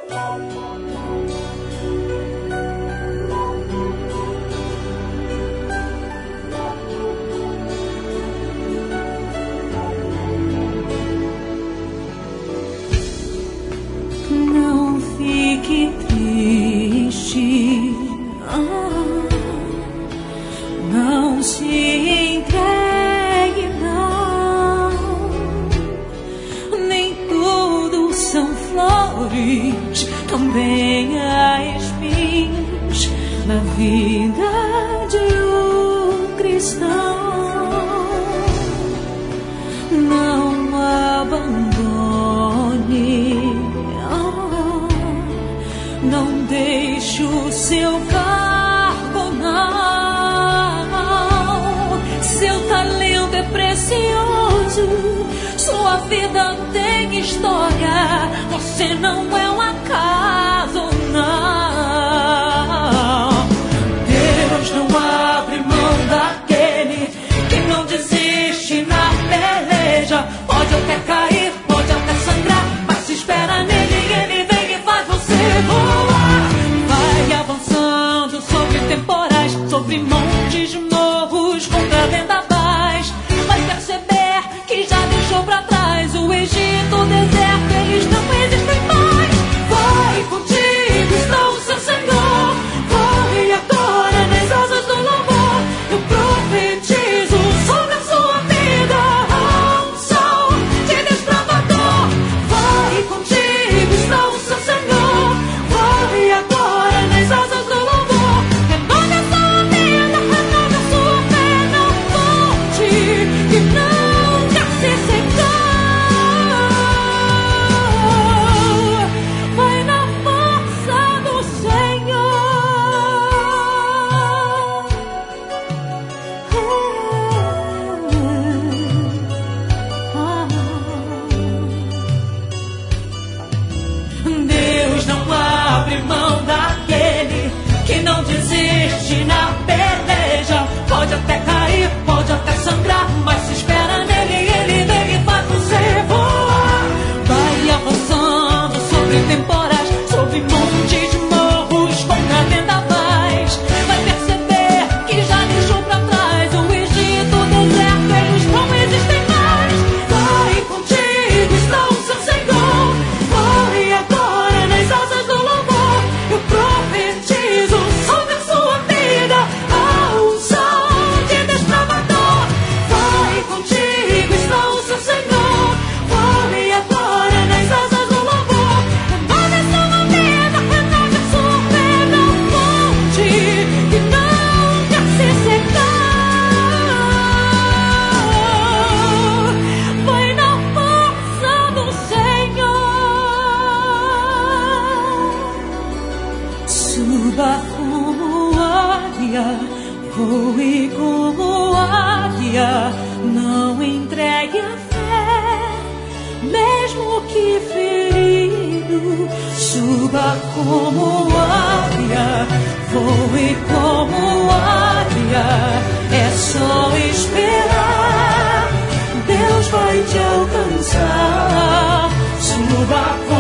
Não fique triste, não se entregue, não. Nem tudo são flores, também há espinhos na vida de um cristão. Não abandone, não deixe o seu cargo, não. Seu talento é precioso, sua vida tem história. Você não é um acaso, não. Deus não abre mão daquele que não desiste na peleja. Pode até cair, pode até sangrar, mas se espera nele, ele vem e faz você voar. Vai avançando sobre temporais, sobre montes de morros, contra vendavais. Vai perceber que já deixou pra trás o Egito, o deserto, eles não existem mais. Vai contigo, está o seu Senhor. Corre agora nas asas do louvor. Eu profetizo sobre a sua vida a unção de desbravador. Vai contigo, está o seu Senhor. Corre agora nas asas do louvor. Renove a sua vida, renove a sua fé, não volte e nunca se secar. Vai na força do Senhor. Deus não abre mão daquele que não desiste na peleja. Pode até cair, pode até sangrar, mas se espera nele, ele vem e faz você voar. Vai avançando sobre temporais, sobre montes de morros, contra vendavais. Vai perceber que já deixou pra trás o Egito, o deserto, eles não existem mais. Vai contigo, está o seu Senhor. Corre agora nas asas do louvor. Eu profetizo sobre a sua vida a unção de desbravador. Vai contigo, está o seu Senhor. Corre agora nas asas do louvor. Renove a sua vida, renove a sua fé, não volte e nunca se secar. Vai na força do Senhor. Suba como águia, voe como águia. Não entregue a fé, mesmo que ferido. Suba como águia, voe como águia. É só esperar, Deus vai te alcançar. Suba como